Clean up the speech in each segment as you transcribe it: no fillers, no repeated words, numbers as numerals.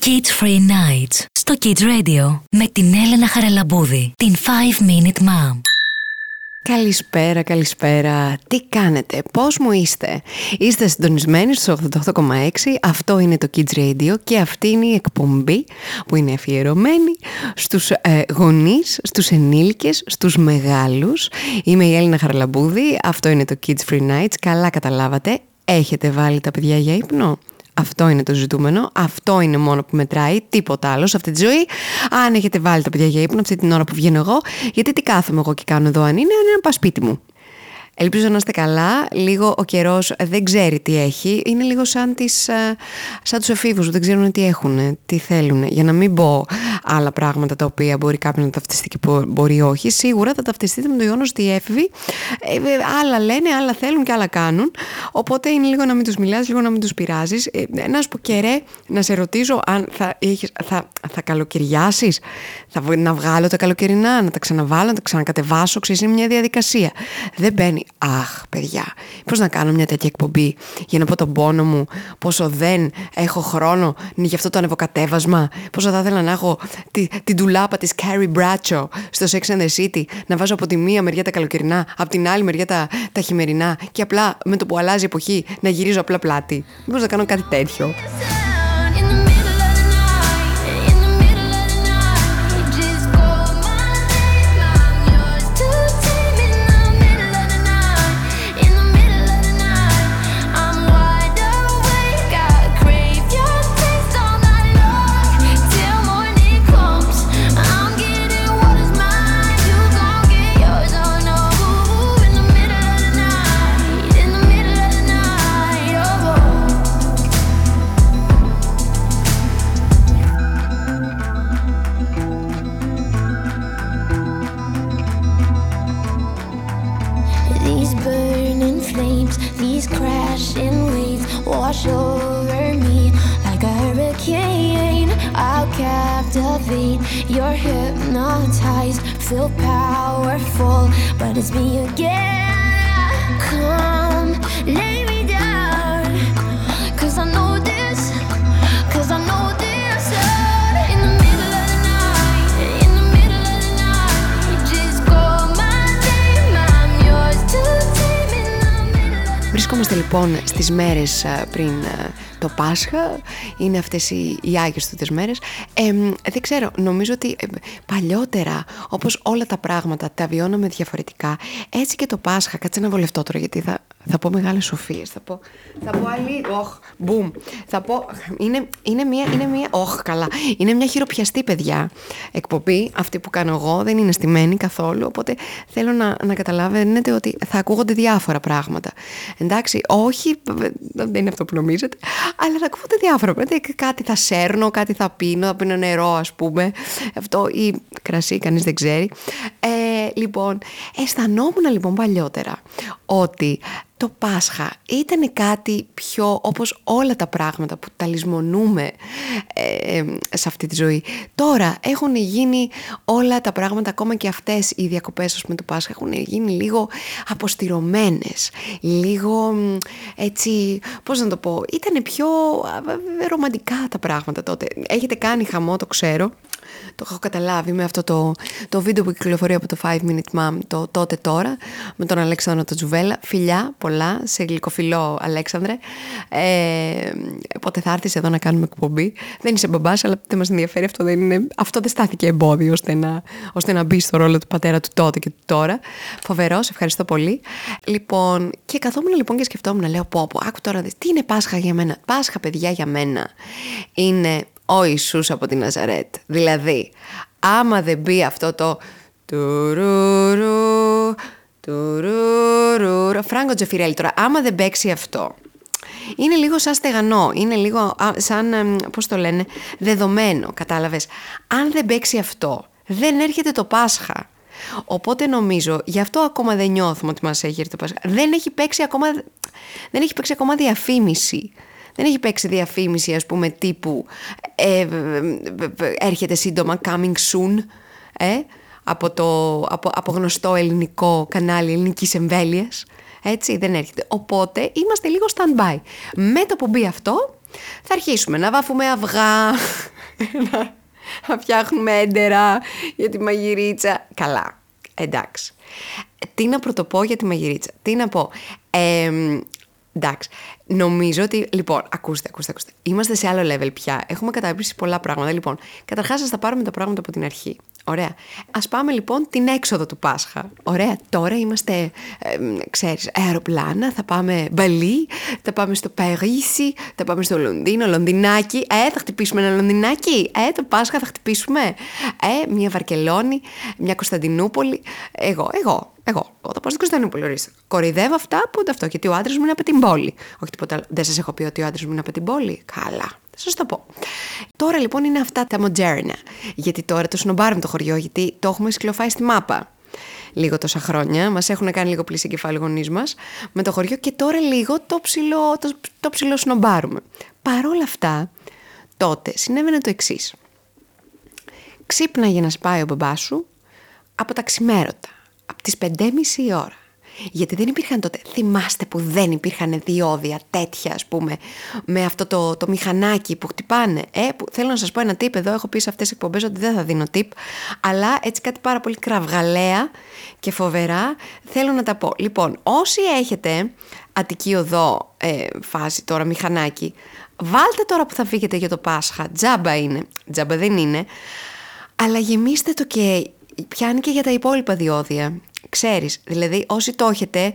Kids Free Nights στο Kids Radio με την Έλενα Χαραλαμπούδη, την 5 Minute Mom. Καλησπέρα. Τι κάνετε, πώς μου είστε? Είστε συντονισμένοι στους 88,6. Αυτό είναι το Kids Radio και αυτή είναι η εκπομπή που είναι αφιερωμένη στους γονείς, στους ενήλικες, στους μεγάλους. Είμαι η Έλενα Χαραλαμπούδη. Αυτό είναι το Kids Free Nights. Καλά καταλάβατε. Έχετε βάλει τα παιδιά για ύπνο? Αυτό είναι το ζητούμενο, αυτό είναι μόνο που μετράει, τίποτα άλλο σε αυτή τη ζωή. Αν έχετε βάλει τα παιδιά για ύπνο αυτή την ώρα που βγαίνω εγώ, γιατί τι κάθομαι εγώ και κάνω εδώ, αν είναι να πάω σπίτι μου. Ελπίζω να είστε καλά. Λίγο ο καιρός δεν ξέρει τι έχει. Είναι λίγο σαν τους εφήβους που δεν ξέρουν τι έχουν, τι θέλουν. Για να μην πω άλλα πράγματα τα οποία μπορεί κάποιον να ταυτιστεί και μπορεί όχι. Σίγουρα θα ταυτιστείτε με το γεγονός ότι οι έφηβοι άλλα λένε, άλλα θέλουν και άλλα κάνουν. Οπότε είναι λίγο να μην τους μιλάς, λίγο να μην τους πειράζεις. Να σου πω και ρε, να σε ρωτήσω αν θα καλοκαιριάσεις. Να βγάλω τα καλοκαιρινά, να τα ξαναβάλω, να τα ξανακατεβάσω. Ξέρεις, είναι μια διαδικασία. Δεν μπαίνει. Αχ, παιδιά, πώς να κάνω μια τέτοια εκπομπή για να πω τον πόνο μου, πόσο δεν έχω χρόνο για αυτό το ανεβοκατέβασμα, πόσο θα ήθελα να έχω την τουλάπα της Carrie Bradshaw στο Sex and the City, να βάζω από τη μία μεριά τα καλοκαιρινά, από την άλλη μεριά τα χειμερινά και απλά με το που αλλάζει η εποχή να γυρίζω απλά πλάτη. Πώς να κάνω κάτι τέτοιο? Wash over me like a hurricane. I'll captivate. You're hypnotized, feel powerful, but it's me again. Come, lay me down, 'cause I know this, 'cause I know this. In the middle of the night, in the middle of the night, just call my name, I'm yours to tame in the middle of the night. Βρισκόμαστε λοιπόν στις μέρες πριν το Πάσχα, είναι αυτές οι άγιες μέρες. Δεν ξέρω, νομίζω ότι παλιότερα, όπως όλα τα πράγματα τα βιώναμε διαφορετικά, έτσι και το Πάσχα, κάτσε να βολευτώ τώρα γιατί θα πω μεγάλες σοφίες, θα πω άλλη, μπουμ, θα πω, είναι μια χειροπιαστή, παιδιά, εκπομπή, αυτή που κάνω εγώ, δεν είναι στημένη καθόλου, οπότε θέλω να καταλαβαίνετε ότι θα ακούγονται διάφορα πράγματα. Εντάξει, όχι, δεν είναι αυτό που νομίζετε, αλλά θα ακούγονται διάφορα πράγματα. Κάτι θα σέρνω, κάτι θα πίνω νερό, ας πούμε, αυτό, ή κρασί, κανείς δεν ξέρει. Λοιπόν, αισθανόμουν λοιπόν παλιότερα ότι το Πάσχα ήταν κάτι πιο όπως όλα τα πράγματα που τα λησμονούμε σε αυτή τη ζωή. Τώρα έχουν γίνει όλα τα πράγματα, ακόμα και αυτές οι διακοπές, ας πούμε, του Πάσχα έχουν γίνει λίγο αποστηρωμένες, λίγο έτσι, πώς να το πω, ήταν πιο ρομαντικά τα πράγματα τότε. Έχετε κάνει χαμό, το ξέρω. Το έχω καταλάβει με αυτό το βίντεο που κυκλοφορεί από το 5 Minute Mom, το τότε τώρα, με τον Αλέξανδρο τον Τζουβέλα. Φιλιά πολλά σε γλυκοφιλό, Αλέξανδρε. Πότε θα έρθεις εδώ να κάνουμε εκπομπή? Δεν είσαι μπαμπάς, αλλά δεν μας ενδιαφέρει, αυτό δεν στάθηκε εμπόδιο ώστε να μπει στο ρόλο του πατέρα του τότε και του τώρα. Φοβερό, σε ευχαριστώ πολύ. Λοιπόν, και καθόμουν λοιπόν και σκεφτόμουν, λέω πω, άκου τώρα, τι είναι Πάσχα για μένα? Πάσχα, παιδιά, για μένα είναι ο Ιησούς από τη Ναζαρέτ. Δηλαδή, άμα δεν μπει αυτό το Φράγκο Τζεφιρέλη, τώρα, άμα δεν παίξει αυτό, είναι λίγο σαν στεγανό, είναι λίγο σαν, πώς το λένε, δεδομένο, κατάλαβες? Αν δεν παίξει αυτό, δεν έρχεται το Πάσχα. Οπότε νομίζω, γι' αυτό ακόμα δεν νιώθουμε ότι μας έχει έρθει το Πάσχα. Δεν έχει παίξει ακόμα διαφήμιση. Δεν έχει παίξει διαφήμιση, ας πούμε, τύπου έρχεται σύντομα, coming soon, από γνωστό ελληνικό κανάλι ελληνικής εμβέλειας. Έτσι, δεν έρχεται. Οπότε είμαστε λίγο stand-by. Με το που μπει αυτό, θα αρχίσουμε να βάφουμε αυγά, να φτιάχνουμε έντερα για τη μαγειρίτσα. Καλά, εντάξει. Τι να πρωτοπώ για τη μαγειρίτσα, τι να πω. Εντάξει, νομίζω ότι, λοιπόν, ακούστε. Είμαστε σε άλλο level πια. Έχουμε καταπίσει πολλά πράγματα. Λοιπόν, καταρχάς ας τα πάρουμε τα πράγματα από την αρχή. Ωραία. Ας πάμε λοιπόν την έξοδο του Πάσχα. Ωραία. Τώρα είμαστε, ξέρεις, αεροπλάνα, θα πάμε Μπαλί, θα πάμε στο Παρίσι, θα πάμε στο Λονδίνο, Λονδινάκι. Θα χτυπήσουμε ένα Λονδινάκι. Το Πάσχα θα χτυπήσουμε. Μια Βαρκελόνη, μια Κωνσταντινούπολη. Εγώ θα πάω στην Κωνσταντινούπολη, ορίστε. Κοροϊδεύω αυτά που είναι αυτό, γιατί ο άντρας μου είναι από την πόλη. Όχι τίποτα άλλο. Δεν σας έχω πει ότι ο άντρας μου είναι από την πόλη? Καλά. Θα σας το πω. Τώρα λοιπόν είναι αυτά τα μοντζέρινα. Γιατί τώρα το σνομπάρουμε το χωριό, γιατί το έχουμε σκλοφάει στη μάπα. Λίγο τόσα χρόνια. Μας έχουν κάνει λίγο πλήση κεφάλι γονείς μας με το χωριό και τώρα λίγο το ψηλό σνομπάρουμε. Παρ' όλα αυτά, τότε συνέβαινε το εξής. Ξύπναγε να σπάει ο μπαμπάς σου από τα ξημέρωτα. Από τις 5:30 η ώρα. Γιατί δεν υπήρχαν τότε, θυμάστε που δεν υπήρχαν διόδια τέτοια, ας πούμε, με αυτό το μηχανάκι που χτυπάνε. Που, θέλω να σας πω ένα tip, εδώ έχω πει σε αυτές τις εκπομπές ότι δεν θα δίνω tip, αλλά έτσι κάτι πάρα πολύ κραυγαλαία και φοβερά θέλω να τα πω. Λοιπόν, όσοι έχετε Αττική Οδό φάση τώρα μηχανάκι, βάλτε τώρα που θα φύγετε για το Πάσχα, τζάμπα είναι, τζάμπα δεν είναι, αλλά γεμίστε το και πιάνει και για τα υπόλοιπα διόδια. Ξέρεις, δηλαδή όσοι το έχετε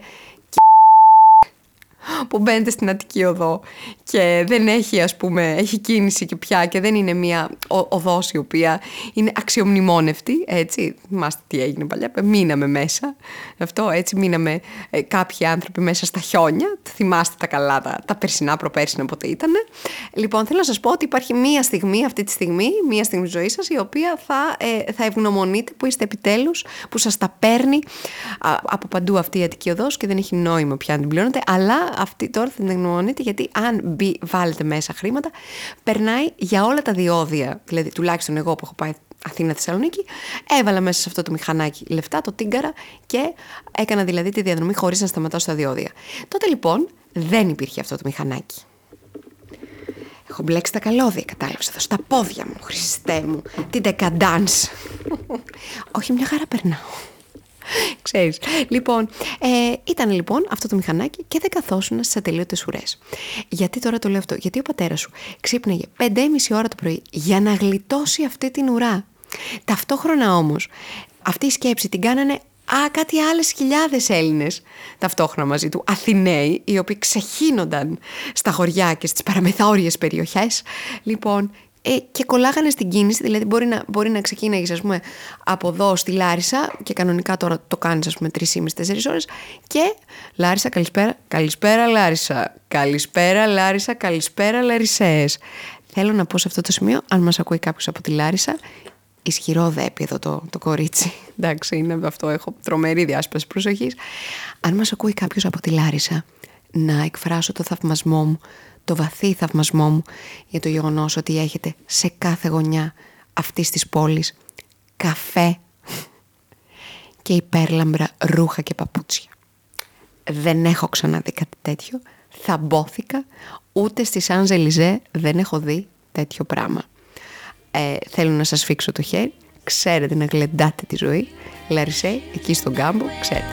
που μπαίνετε στην Αττική Οδό και δεν έχει, ας πούμε, έχει κίνηση και πια και δεν είναι μια οδός η οποία είναι αξιομνημόνευτη, έτσι, θυμάστε τι έγινε παλιά, μείναμε μέσα, αυτό έτσι, μείναμε κάποιοι άνθρωποι μέσα στα χιόνια, θυμάστε τα καλά, τα περσινά, προπέρσινα πότε ήτανε. Λοιπόν, θέλω να σας πω ότι υπάρχει μία στιγμή, αυτή τη στιγμή, μία στιγμή της ζωής σας, η οποία θα ευγνωμονείτε που είστε επιτέλους, που σας τα παίρνει από παντού αυτή η Αττική Οδός και δεν έχει νόημα πια να την πληρώνετε, αλλά αυτή τώρα θα την ευγνωμονείτε, γιατί αν βάλετε μέσα χρήματα, περνάει για όλα τα διόδια. Δηλαδή, τουλάχιστον εγώ που έχω πάει Αθήνα-Θεσσαλονίκη, έβαλα μέσα σε αυτό το μηχανάκι λεφτά, το τίγκαρα, και έκανα δηλαδή τη διαδρομή χωρίς να σταματάω στα διόδια. Τότε λοιπόν δεν υπήρχε αυτό το μηχανάκι. Έχω μπλέξει τα καλώδια, κατάλαβες, εδώ στα πόδια μου, Χριστέ μου, την decadence. Όχι, μια χαρά περνάω. Ξέρεις. Λοιπόν, ήταν λοιπόν αυτό το μηχανάκι και δεν καθόσουν στις ατελείωτες ουρές. Γιατί τώρα το λέω αυτό? Γιατί ο πατέρας σου ξύπναγε 5:30 ώρα το πρωί για να γλιτώσει αυτή την ουρά. Ταυτόχρονα όμως αυτή η σκέψη την κάνανε κάτι άλλες χιλιάδες Έλληνες ταυτόχρονα μαζί του, Αθηναίοι, οι οποίοι ξεχύνονταν στα χωριά και στις παραμεθόριες περιοχές. Λοιπόν, και κολλάγανε στην κίνηση, δηλαδή μπορεί να ξεκίναγες, ας πούμε, από εδώ στη Λάρισα και κανονικά τώρα το κάνεις, ας πούμε, 3,5-4 ώρες και Λάρισα, καλησπέρα Λάρισα, καλησπέρα Λάρισα, καλησπέρα Λαρισαίες. Θέλω να πω σε αυτό το σημείο, αν μας ακούει κάποιος από τη Λάρισα, ισχυρό δέπι εδώ το κορίτσι, εντάξει, είναι αυτό, έχω τρομερή διάσπαση προσοχής. Αν μας ακούει κάποιος από τη Λάρισα, να εκφράσω το θαυμασμό μου, το βαθύ θαυμασμό μου για το γεγονός ότι έχετε σε κάθε γωνιά αυτής της πόλης καφέ και υπέρλαμπρα ρούχα και παπούτσια. Δεν έχω ξαναδεί κάτι τέτοιο, θαμπόθηκα, ούτε στη Σανζελιζέ δεν έχω δει τέτοιο πράγμα. Θέλω να σας φίξω το χέρι, ξέρετε να γλεντάτε τη ζωή, Λαρισέ, εκεί στον κάμπο, ξέρετε.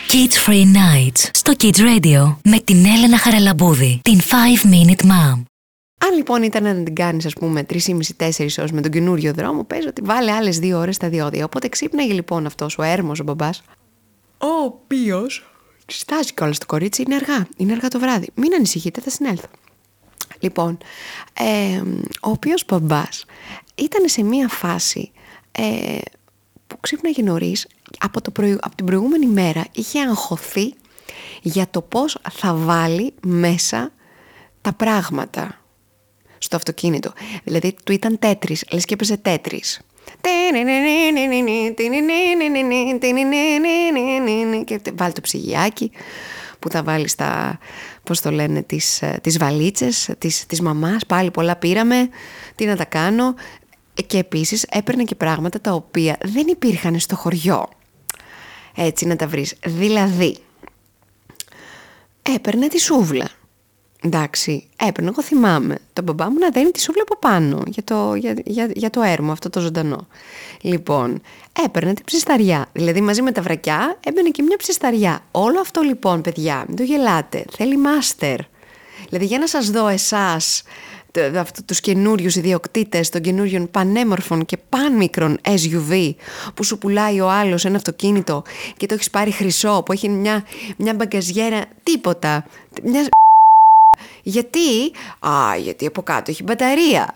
Kid Free Nights στο Kids Radio με την Έλενα Χαραλαμπούδη, την 5 Minute Mom. Αν λοιπόν ήταν να την κάνεις, ας πούμε, 3,5-4 ώρες με τον καινούριο δρόμο, πες ότι βάλε άλλες 2 ώρες στα διόδια. Οπότε ξύπναγε λοιπόν αυτός ο έρμος ο μπαμπάς, ο οποίος στάζει κιόλας το κορίτσι, είναι αργά το βράδυ. Μην ανησυχείτε, θα συνέλθω. Λοιπόν, ο οποίος μπαμπάς ήταν σε μία φάση που ξύπναγε νωρίς, από την προηγούμενη μέρα είχε αγχωθεί για το πώς θα βάλει μέσα τα πράγματα στο αυτοκίνητο. Δηλαδή του ήταν τέτρις, λες και έπαιζε τέτρις. Και βάλει το ψυγιάκι που θα βάλει στα, πώς το λένε, τις βαλίτσες της μαμάς. Πάλι πολλά πήραμε, τι να τα κάνω. Και επίσης έπαιρνε και πράγματα τα οποία δεν υπήρχαν στο χωριό, έτσι να τα βρεις. Δηλαδή έπαιρνε τη σούβλα. Εντάξει, έπαιρνε, εγώ θυμάμαι τον μπαμπά μου να δένει τη σούβλα από πάνω για το έρμο, αυτό το ζωντανό. Λοιπόν, έπαιρνε την ψισταριά, δηλαδή μαζί με τα βρακιά έμπαινε και μια ψισταριά. Όλο αυτό λοιπόν, παιδιά, μην το γελάτε, θέλει μάστερ. Δηλαδή για να σας δω εσάς, τους καινούριους ιδιοκτήτες των καινούριων πανέμορφων και πανμικρών SUV που σου πουλάει ο άλλος ένα αυτοκίνητο και το έχεις πάρει χρυσό, που έχει μια μπαγκαζιέρα, τίποτα, γιατί από κάτω έχει μπαταρία.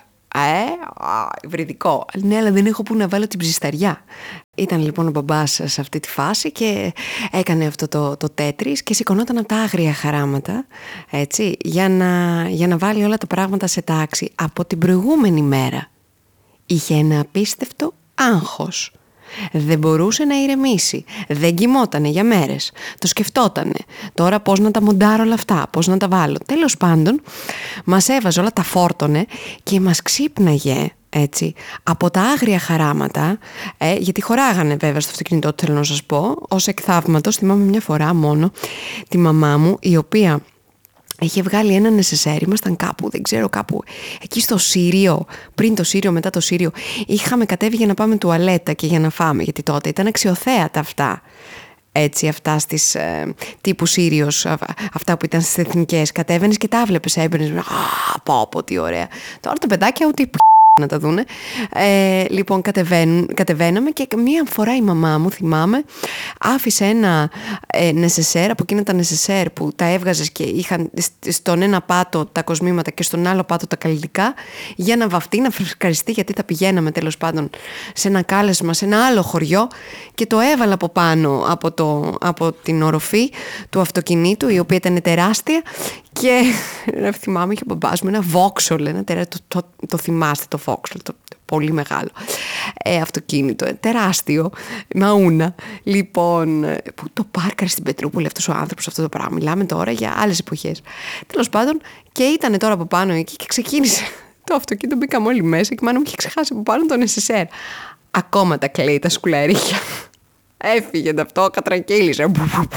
Υβριδικό. Ναι, αλλά δεν έχω που να βάλω την ψισταριά. Ήταν λοιπόν ο μπαμπάς σε αυτή τη φάση και έκανε αυτό το τέτρις και σηκωνόταν από τα άγρια χαράματα, έτσι, για να βάλει όλα τα πράγματα σε τάξη. Από την προηγούμενη μέρα είχε ένα απίστευτο άγχος. Δεν μπορούσε να ηρεμήσει. Δεν κοιμότανε για μέρες. Το σκεφτότανε. Τώρα πώς να τα μοντάρω όλα αυτά, πώς να τα βάλω. Τέλος πάντων, μας έβαζε όλα, τα φόρτωνε και μας ξύπναγε, έτσι, από τα άγρια χαράματα, γιατί χωράγανε βέβαια στο αυτοκίνητό του, θέλω να σας πω, ως εκθαύματος. Θυμάμαι μια φορά μόνο τη μαμά μου, η οποία είχε βγάλει έναν νεσεσέρ, ήμασταν κάπου, δεν ξέρω, κάπου εκεί στο Σύριο, πριν το Σύριο, μετά το Σύριο. Είχαμε κατέβει για να πάμε τουαλέτα και για να φάμε, γιατί τότε ήταν αξιοθέατα αυτά. Έτσι, αυτά στις τύπου Σύριος, αυτά που ήταν στις εθνικές. Κατέβαινες και τα βλέπεις, έμπαινες. Πω, τι ωραία. Τώρα τα παιδάκια ούτε να τα δούνε. Λοιπόν, κατεβαίναμε και μία φορά η μαμά μου, θυμάμαι, άφησε ένα νεσεσέρ, από εκείνα τα νεσεσέρ που τα έβγαζες και είχαν στον ένα πάτο τα κοσμήματα και στον άλλο πάτο τα καλλιτικά, για να βαφτεί, να φρεσκαριστεί, γιατί θα πηγαίναμε τέλος πάντων σε ένα κάλεσμα σε ένα άλλο χωριό, και το έβαλα από πάνω από την οροφή του αυτοκινήτου, η οποία ήταν τεράστια. Και θυμάμαι, είχε ο μπαμπάς μου ένα Vauxhall, το θυμάστε το Vauxhall, το πολύ μεγάλο αυτοκίνητο, τεράστιο, μαούνα. Λοιπόν, που το πάρκαρε στην Πετρούπολη αυτός ο άνθρωπος, αυτό το πράγμα. Μιλάμε τώρα για άλλες εποχές. Τέλος πάντων, και ήταν τώρα από πάνω εκεί και ξεκίνησε το αυτοκίνητο, μπήκαμε όλοι μέσα και η μάνα μου είχε ξεχάσει από πάνω τον SSR. Ακόμα τα κλαίει τα σκουλαρίκια. Έφυγε αυτό, κατρακύλησε.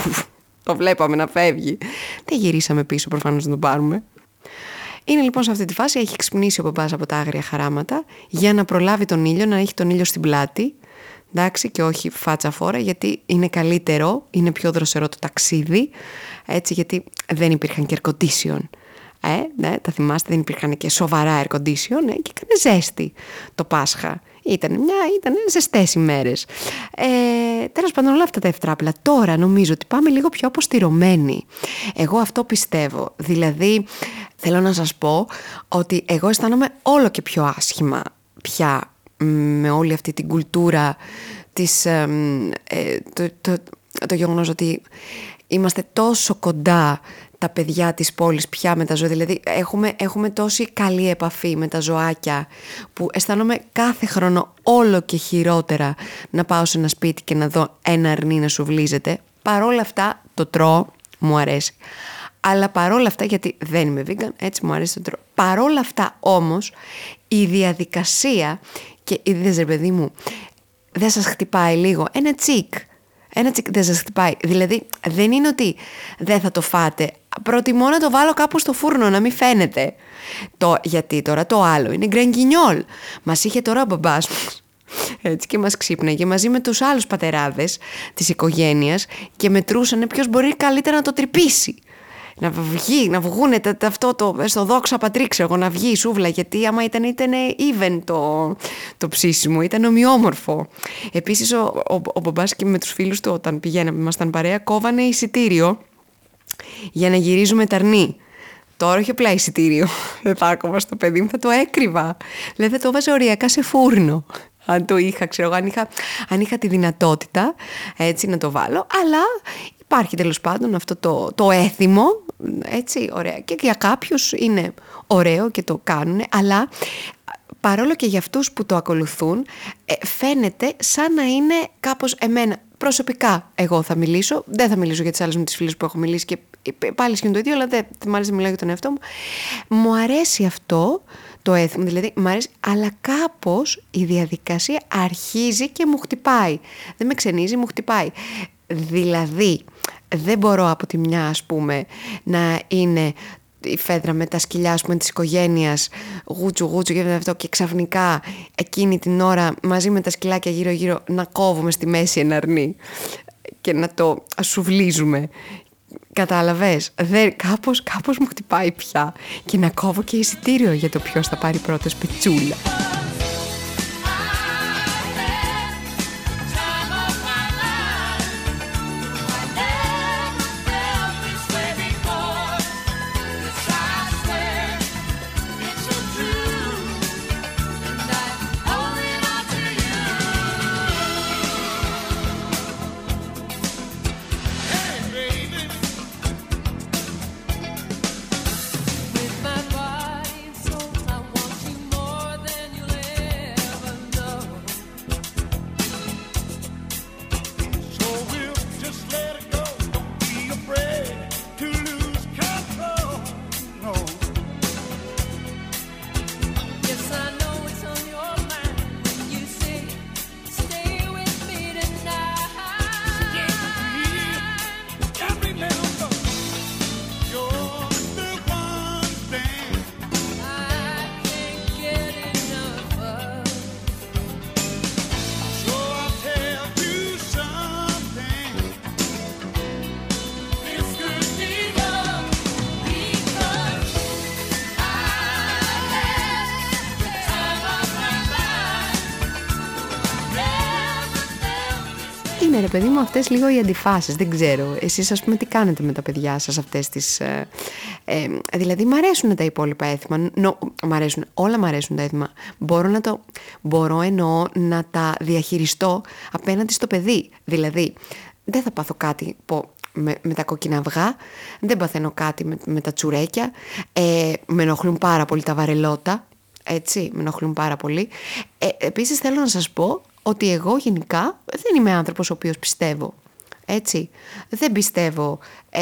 Το βλέπαμε να φεύγει. Δεν γυρίσαμε πίσω προφανώς να τον πάρουμε. Είναι λοιπόν σε αυτή τη φάση, έχει ξυπνήσει ο μπαμπάς από τα άγρια χαράματα για να προλάβει τον ήλιο, να έχει τον ήλιο στην πλάτη. Εντάξει, και όχι φάτσα φόρα, γιατί είναι καλύτερο, είναι πιο δροσερό το ταξίδι. Έτσι, γιατί δεν υπήρχαν και air condition. Ναι, τα θυμάστε, δεν υπήρχαν και σοβαρά air condition, και έκανε ζέστη το Πάσχα. Ήταν ζεστές ημέρες. Τέλος πάντων, όλα αυτά τα ευτράπλα. Τώρα νομίζω ότι πάμε λίγο πιο αποστηρωμένοι. Εγώ αυτό πιστεύω. Δηλαδή, θέλω να σας πω ότι εγώ αισθάνομαι όλο και πιο άσχημα πια με όλη αυτή την κουλτούρα της, το γεγονός ότι είμαστε τόσο κοντά τα παιδιά της πόλης πια με τα ζώα. Δηλαδή έχουμε τόση καλή επαφή με τα ζωάκια που αισθάνομαι κάθε χρόνο όλο και χειρότερα να πάω σε ένα σπίτι και να δω ένα αρνί να σουβλίζεται. Παρόλα αυτά το τρώω, μου αρέσει. Αλλά παρόλα αυτά, γιατί δεν είμαι vegan, έτσι μου αρέσει το τρώω. Παρόλα αυτά όμως η διαδικασία, και είδες ρε παιδί μου, δεν σας χτυπάει λίγο ένα τσικ δεν σας χτυπάει? Δηλαδή δεν είναι ότι δεν θα το φάτε, προτιμώ να το βάλω κάπου στο φούρνο να μην φαίνεται. Γιατί τώρα το άλλο είναι γκρανγκινιόλ. Μας είχε τώρα ο μπαμπάς Έτσι, και μας ξύπναγε μαζί με τους άλλους πατεράδες της οικογένειας και μετρούσανε ποιος μπορεί καλύτερα να το τρυπήσει. Να βγούνε στο δόξα πατρί, ξέρω, να βγει η σούβλα, γιατί άμα ήταν even το ψήσιμο, ήταν ομοιόμορφο. Επίσης ο μπαμπάς και με τους φίλους του, όταν πηγαίναμε, ήμασταν παρέα, κόβανε εισιτήριο για να γυρίζουμε ταρνί. Τώρα όχι απλά εισιτήριο, δεν θα ακόμα στο παιδί μου, θα το έκρυβα. Δηλαδή θα το βάζα οριακά σε φούρνο. Αν το είχα, ξέρω, αν είχα τη δυνατότητα έτσι να το βάλω, αλλά υπάρχει τέλος πάντων αυτό το έθιμο, έτσι, ωραία. Και για κάποιους είναι ωραίο και το κάνουν, αλλά παρόλο και για αυτούς που το ακολουθούν, φαίνεται σαν να είναι κάπως εμένα. Προσωπικά εγώ θα μιλήσω, δεν θα μιλήσω για τις άλλες μου τις φίλες που έχω μιλήσει και πάλι σχεδόν το ίδιο, αλλά δεν μ' αρέσει να μιλάω για τον εαυτό μου. Μου αρέσει αυτό το έθιμο, δηλαδή μ' αρέσει, αλλά κάπως η διαδικασία αρχίζει και μου χτυπάει. Δεν με ξενίζει, μου χτυπάει. Δηλαδή δεν μπορώ από τη μια, ας πούμε, να είναι η φέδρα με τα σκυλιά, ας πούμε, της οικογένειας, γούτσου και αυτό, και ξαφνικά εκείνη την ώρα μαζί με τα σκυλάκια γύρω-γύρω να κόβουμε στη μέση ένα αρνί και να το σουβλίζουμε. Κατάλαβες, κάπως μου χτυπάει πια, και να κόβω και εισιτήριο για το ποιος θα πάρει πρώτος πιτσούλα. Ρε παιδί μου, αυτές λίγο οι αντιφάσεις, δεν ξέρω. Εσείς, ας πούμε, τι κάνετε με τα παιδιά σας αυτές τις... δηλαδή, μ' αρέσουν τα υπόλοιπα έθιμα. Όλα μ' αρέσουν τα έθιμα. Μπορώ εννοώ να τα διαχειριστώ απέναντι στο παιδί. Δηλαδή, δεν θα πάθω κάτι με τα κόκκινα αυγά, δεν παθαίνω κάτι με τα τσουρέκια, με ενοχλούν πάρα πολύ τα βαρελότα, έτσι, με ενοχλούν πάρα πολύ. Επίσης, θέλω να σας πω ότι εγώ γενικά δεν είμαι άνθρωπος ο οποίος πιστεύω, έτσι. Δεν πιστεύω,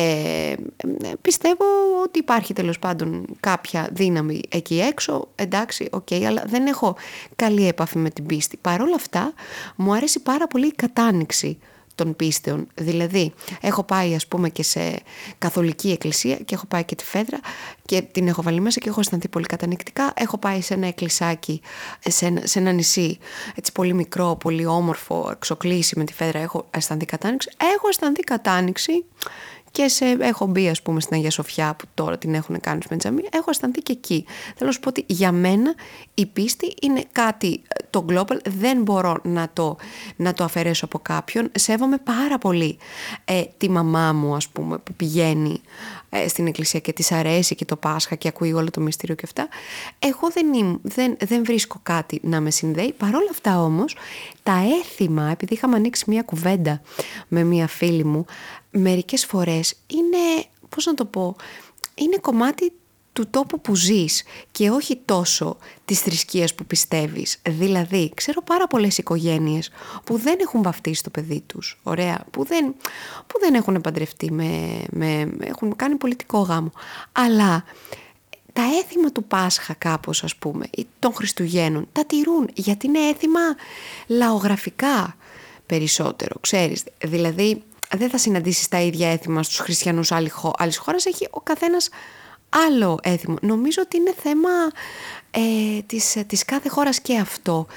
πιστεύω ότι υπάρχει τέλος πάντων κάποια δύναμη εκεί έξω, εντάξει, οκ, αλλά δεν έχω καλή επαφή με την πίστη. Παρ' όλα αυτά, μου αρέσει πάρα πολύ η κατάνοιξη των πίστεων. Δηλαδή, έχω πάει, ας πούμε, και σε καθολική εκκλησία και έχω πάει και τη φέδρα και την έχω βάλει μέσα και έχω αισθανθεί πολύ κατανοητικά. Έχω πάει σε ένα εκκλησάκι, σε ένα νησί, έτσι πολύ μικρό, πολύ όμορφο, εξοκλήσει με τη φέδρα, έχω αισθανθεί κατάνοιξη. Έχω αισθανθεί κατάνοιξη και έχω μπει, ας πούμε, στην Αγία Σοφιά, που τώρα την έχουν κάνει με τζαμί, έχω αισθανθεί και εκεί. Θέλω να σου πω ότι για μένα η πίστη είναι κάτι το global, δεν μπορώ να το αφαιρέσω από κάποιον. Σέβομαι πάρα πολύ τη μαμά μου, ας πούμε, που πηγαίνει στην εκκλησία και της αρέσει και το Πάσχα και ακούει όλο το μυστήριο και αυτά. Εγώ δεν βρίσκω κάτι να με συνδέει. Παρ' όλα αυτά όμως, τα έθιμα, επειδή είχαμε ανοίξει μια κουβέντα με μια φίλη μου, μερικές φορές είναι, πώς να το πω, είναι κομμάτι του τόπου που ζεις και όχι τόσο της θρησκείας που πιστεύεις. Δηλαδή, ξέρω πάρα πολλές οικογένειες που δεν έχουν βαφτίσει το παιδί τους, ωραία, που δεν έχουν παντρευτεί, έχουν κάνει πολιτικό γάμο, αλλά τα έθιμα του Πάσχα κάπως, ας πούμε, ή των Χριστουγέννων, τα τηρούν, γιατί είναι έθιμα λαογραφικά περισσότερο, ξέρεις, δηλαδή δεν θα συναντήσεις τα ίδια έθιμα στους χριστιανούς άλλης χώρας, έχει ο καθένας άλλο έθιμο. Νομίζω ότι είναι θέμα της κάθε χώρας και αυτό.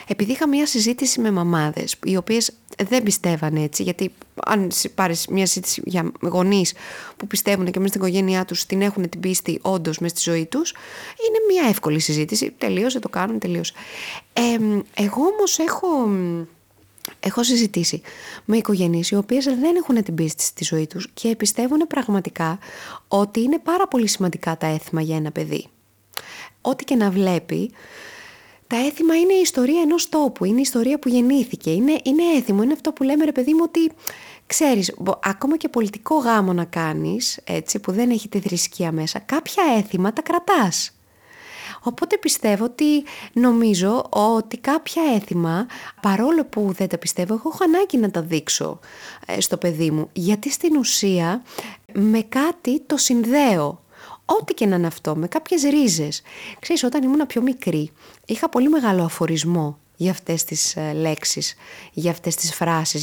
επειδή είχα μια συζήτηση με μαμάδες, οι οποίες δεν πιστεύαν έτσι, γιατί αν πάρεις μια συζήτηση για γονείς που πιστεύουν και μέσα στην οικογένειά τους την έχουν την πίστη όντως μέσα στη ζωή τους, είναι μια εύκολη συζήτηση, τελείωσε, το κάνουν, τελείωσε. Εγώ όμως έχω συζητήσει με οικογένειες οι οποίες δεν έχουν την πίστη στη ζωή τους και πιστεύουν πραγματικά ότι είναι πάρα πολύ σημαντικά τα έθιμα για ένα παιδί. Ό,τι και να βλέπει, τα έθιμα είναι η ιστορία ενός τόπου, είναι η ιστορία που γεννήθηκε, είναι έθιμο, είναι αυτό που λέμε ρε παιδί μου ότι ξέρεις, ακόμα και πολιτικό γάμο να κάνεις, έτσι, που δεν έχει τη θρησκεία μέσα, κάποια έθιμα τα κρατάς. Οπότε νομίζω ότι κάποια έθιμα, παρόλο που δεν τα πιστεύω, εγώ έχω ανάγκη να τα δείξω στο παιδί μου, γιατί στην ουσία με κάτι το συνδέω. Ό,τι και να είναι αυτό, με κάποιες ρίζες. Ξέρεις, όταν ήμουν πιο μικρή, είχα πολύ μεγάλο αφορισμό για αυτές τις λέξεις, για αυτές τις φράσεις,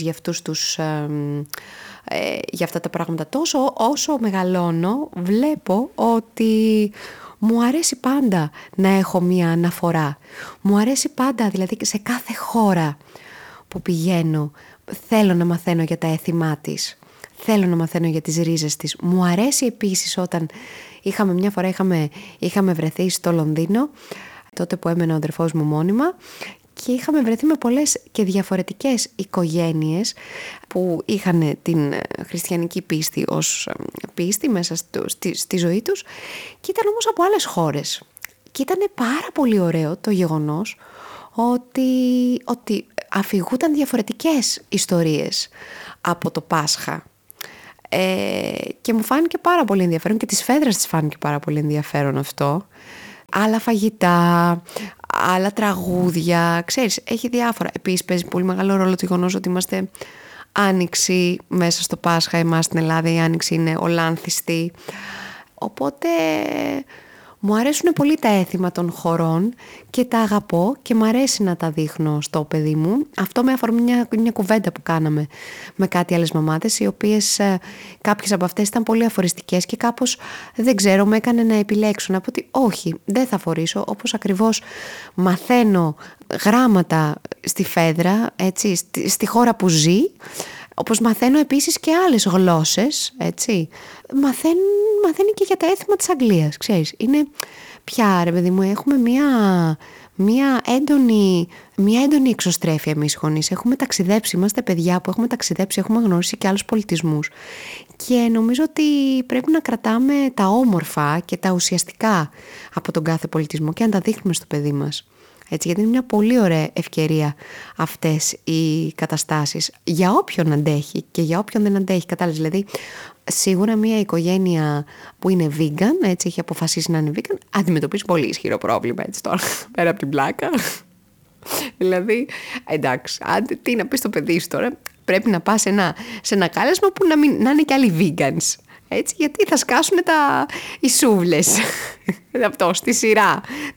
για αυτά τα πράγματα. Τόσο όσο μεγαλώνω, βλέπω ότι μου αρέσει πάντα να έχω μία αναφορά. Μου αρέσει πάντα, δηλαδή σε κάθε χώρα που πηγαίνω, θέλω να μαθαίνω για τα έθιμά της. Θέλω να μαθαίνω για τις ρίζες της. Μου αρέσει επίσης όταν είχαμε βρεθεί στο Λονδίνο, τότε που έμενε ο αδερφός μου μόνιμα, και είχαμε βρεθεί με πολλές και διαφορετικές οικογένειες που είχαν την χριστιανική πίστη ως πίστη μέσα στη ζωή τους και ήταν όμως από άλλες χώρες. Και ήταν πάρα πολύ ωραίο το γεγονός ότι αφηγούταν διαφορετικές ιστορίες από το Πάσχα. Και μου φάνηκε πάρα πολύ ενδιαφέρον και της Φέδρας της φάνηκε πάρα πολύ ενδιαφέρον αυτό. Άλλα φαγητά, άλλα τραγούδια, ξέρεις, έχει διάφορα. Επίσης παίζει πολύ μεγάλο ρόλο το γεγονός ότι είμαστε άνοιξη μέσα στο Πάσχα, εμάς στην Ελλάδα η άνοιξη είναι ολάνθιστη. Οπότε μου αρέσουν πολύ τα έθιμα των χωρών και τα αγαπώ και μου αρέσει να τα δείχνω στο παιδί μου. Αυτό με αφορμή μια κουβέντα που κάναμε με κάτι άλλες μαμάδες, οι οποίες κάποιες από αυτές ήταν πολύ αφοριστικές και κάπως δεν ξέρω, με έκανε να επιλέξω, να πω ότι όχι, δεν θα φορήσω, όπως ακριβώς μαθαίνω γράμματα στη Φέδρα, έτσι, στη χώρα που ζει. Όπως μαθαίνω επίσης και άλλες γλώσσες, έτσι. Μαθαίνει και για τα έθιμα της Αγγλίας, ξέρεις. Είναι πια, ρε παιδί μου, έχουμε μια έντονη εξωστρέφεια εμείς οι γονείς. Έχουμε ταξιδέψει, είμαστε παιδιά που έχουμε ταξιδέψει, έχουμε γνωρίσει και άλλους πολιτισμούς. Και νομίζω ότι πρέπει να κρατάμε τα όμορφα και τα ουσιαστικά από τον κάθε πολιτισμό και να τα δείχνουμε στο παιδί μας. Έτσι, γιατί είναι μια πολύ ωραία ευκαιρία αυτές οι καταστάσεις για όποιον αντέχει και για όποιον δεν αντέχει. Κατάλαβες, δηλαδή σίγουρα μια οικογένεια που είναι vegan, έτσι, έχει αποφασίσει να είναι vegan, αντιμετωπίζει πολύ ισχυρό πρόβλημα, έτσι τώρα, πέρα από την πλάκα. Δηλαδή, εντάξει, τι να πεις στο παιδί σου τώρα, πρέπει να πας σε ένα κάλεσμα που να είναι και άλλοι vegans. Έτσι, γιατί θα σκάσουν οι σούβλες. Αυτό, στη σειρά.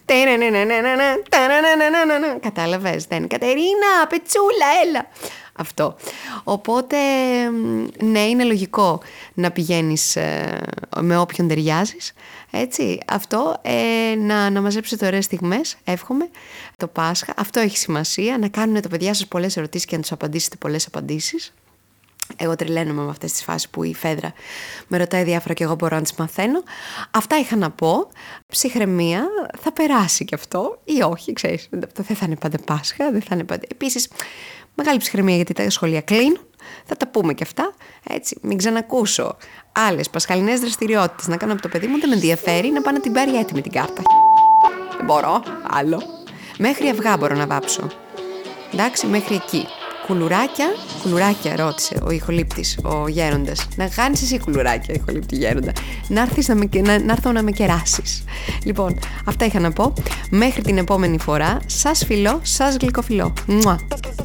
Κατάλαβες, δεν. Κατερίνα, πετσούλα, έλα. Αυτό. Οπότε, ναι, είναι λογικό να πηγαίνεις με όποιον ταιριάζεις. Έτσι, αυτό, να μαζέψετε ωραίες στιγμές, εύχομαι, το Πάσχα. Αυτό έχει σημασία, να κάνουν τα παιδιά σας πολλές ερωτήσεις και να τους απαντήσετε πολλές απαντήσεις. Εγώ τρελαίνομαι με αυτές τις φάσεις που η Φέδρα με ρωτάει διάφορα και εγώ μπορώ να τις μαθαίνω. Αυτά είχα να πω. Ψυχραιμία, θα περάσει και αυτό ή όχι, ξέρεις. Δεν θα είναι πάντα Πάσχα, δεν θα είναι πάντα. Επίσης, μεγάλη ψυχραιμία γιατί τα σχολεία κλείνουν. Θα τα πούμε και αυτά. Έτσι, μην ξανακούσω άλλες πασχαλινές δραστηριότητες να κάνω από το παιδί μου. Δεν με ενδιαφέρει να πάω να την πάρει έτοιμη την κάρτα. Δεν μπορώ, άλλο. Μέχρι αυγά μπορώ να βάψω. Εντάξει, μέχρι εκεί. Κουλουράκια ρώτησε ο ηχολήπτης, ο γέροντας. Να κάνεις εσύ κουλουράκια, ηχολήπτη γέροντα. Να έρθω να με κεράσεις. Λοιπόν, αυτά είχα να πω. Μέχρι την επόμενη φορά, σας φιλώ, σας γλυκοφιλώ. Μουα.